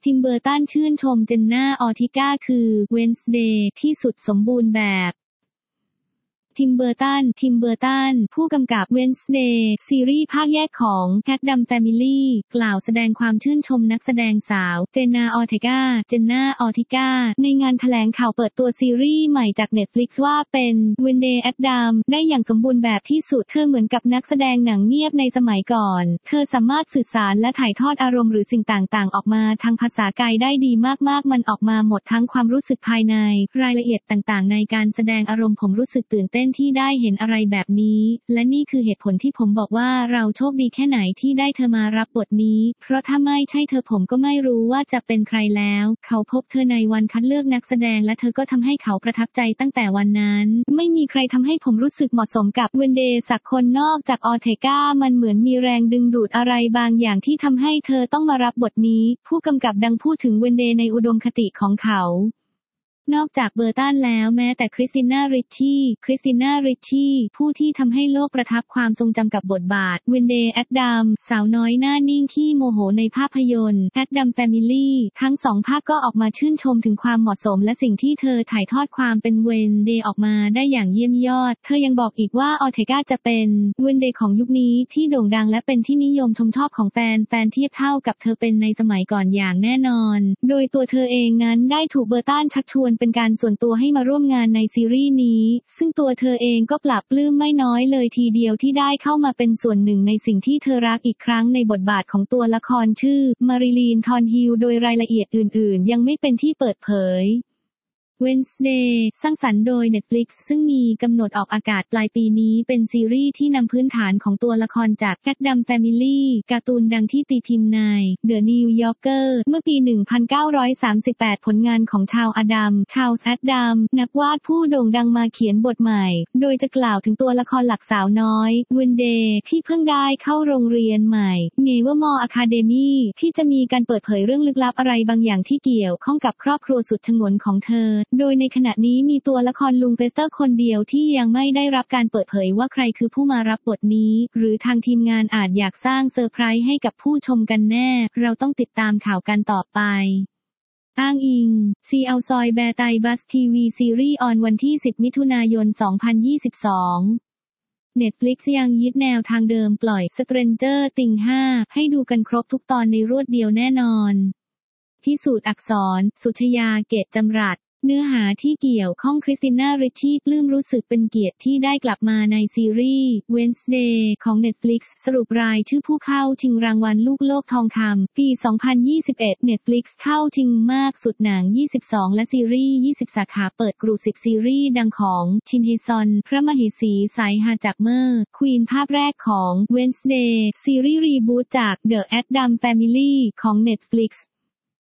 ทิมเบอร์ตันชื่นชมเจนน่าออร์ทิก้าคือ Wednesday ที่สุดสมบูรณ์แบบทิมเบอร์ตันผู้กำกับ Wednesday ซีรีส์ภาคแยกของ Addams Family กล่าวแสดงความชื่นชมนักแสดงสาวเจนน่าออร์ทิก้าในงานแถลงข่าวเปิดตัวซีรีส์ใหม่จาก Netflix ว่าเป็น Wednesday Addams ได้อย่างสมบูรณ์แบบที่สุดเธอเหมือนกับนักแสดงหนังเงียบในสมัยก่อนเธอสามารถสื่อสารและถ่ายทอดอารมณ์หรือสิ่งต่างๆออกมาทางภาษากายได้ดีมากๆมันออกมาหมดทั้งความรู้สึกภายในรายละเอียดต่างๆในการแสดงอารมณ์ผมรู้สึกตื่นเต้นที่ได้เห็นอะไรแบบนี้และนี่คือเหตุผลที่ผมบอกว่าเราโชคดีแค่ไหนที่ได้เธอมารับบทนี้เพราะถ้าไม่ใช่เธอผมก็ไม่รู้ว่าจะเป็นใครแล้วเขาพบเธอในวันคัดเลือกนักแสดงและเธอก็ทำให้เขาประทับใจตั้งแต่วันนั้นไม่มีใครทำให้ผมรู้สึกเหมาะสมกับเวนเดย์สักคนนอกจากออร์เทกามันเหมือนมีแรงดึงดูดอะไรบางอย่างที่ทำให้เธอต้องมารับบทนี้ผู้กำกับดังพูดถึงเวนเดย์ในอุดมคติของเขานอกจากเบอร์ตันแล้วแม้แต่คริสติน่าริชชี่ผู้ที่ทำให้โลกประทับความทรงจำกับบทบาทเวนเดย์แอดดัมสาวน้อยหน้านิ่งขี้โมโหในภาพยนตร์แอดดัมแฟมิลี่ทั้งสองภาคก็ออกมาชื่นชมถึงความเหมาะสมและสิ่งที่เธอถ่ายทอดความเป็นเวนเดย์ออกมาได้อย่างเยี่ยมยอดเธอยังบอกอีกว่าออร์เทกาจะเป็นเวนเดย์ของยุคนี้ที่โด่งดังและเป็นที่นิยมชมชอบของแฟนเทียบเท่ากับเธอเป็นในสมัยก่อนอย่างแน่นอนโดยตัวเธอเองนั้นได้ถูกเบอร์ตันชักชวนเป็นการส่วนตัวให้มาร่วมงานในซีรีส์นี้ซึ่งตัวเธอเองก็ปลาบปลื้มไม่น้อยเลยทีเดียวที่ได้เข้ามาเป็นส่วนหนึ่งในสิ่งที่เธอรักอีกครั้งในบทบาทของตัวละครชื่อมาริลีนทอนฮิลโดยรายละเอียดอื่นๆยังไม่เป็นที่เปิดเผยWednesday สร้างสรรค์โดย Netflix ซึ่งมีกำหนดออกอากาศปลายปีนี้เป็นซีรีส์ที่นำพื้นฐานของตัวละครจาก Addams Family การ์ตูนดังที่ตีพิมพ์ใน The New Yorker เมื่อปี 1938 ผลงานของชาวอดัมชาวแอดดัมนักวาดผู้โด่งดังมาเขียนบทใหม่โดยจะกล่าวถึงตัวละครหลักสาวน้อย Wednesday ที่เพิ่งได้เข้าโรงเรียนใหม่ Nevermore Academy ที่จะมีการเปิดเผยเรื่องลึกลับอะไรบางอย่างที่เกี่ยวข้องกับครอบครัวสุดฉงนของเธอโดยในขณะนี้มีตัวละครลุงเฟสเตอร์คนเดียวที่ยังไม่ได้รับการเปิดเผยว่าใครคือผู้มารับบทนี้หรือทางทีมงานอาจอยากสร้างเซอร์ไพรส์ให้กับผู้ชมกันแน่เราต้องติดตามข่าวกันต่อไปอ้างอิงซีเอาซอยแบร์ไตบัสทีวีซีรีส์ออนวันที่ 10 มิถุนายน 2022 Netflix ยังยึดแนวทางเดิมปล่อย Stranger Things 5 ให้ดูกันครบทุกตอนในรวดเดียวแน่นอนพิสูจน์อักษรสุชยาเกตจำรัดเนื้อหาที่เกี่ยวข้องคริสติน่าริชชี่ปลื้มรู้สึกเป็นเกียรติที่ได้กลับมาในซีรีส์ Wednesday ของ Netflix สรุปรายชื่อผู้เข้าชิงรางวัลลูกโลกทองคำปี 2021 Netflix เข้าชิงมากสุดหนัง 22 และซีรีส์ 20 สาขาเปิดกรุ10 ซีรีส์ดังของชินเฮซอนพระมเหสีสายฮาจากเมอร์ควีนภาพแรกของ Wednesday ซีรีส์รีบูทจาก The Addams Family ของ Netflix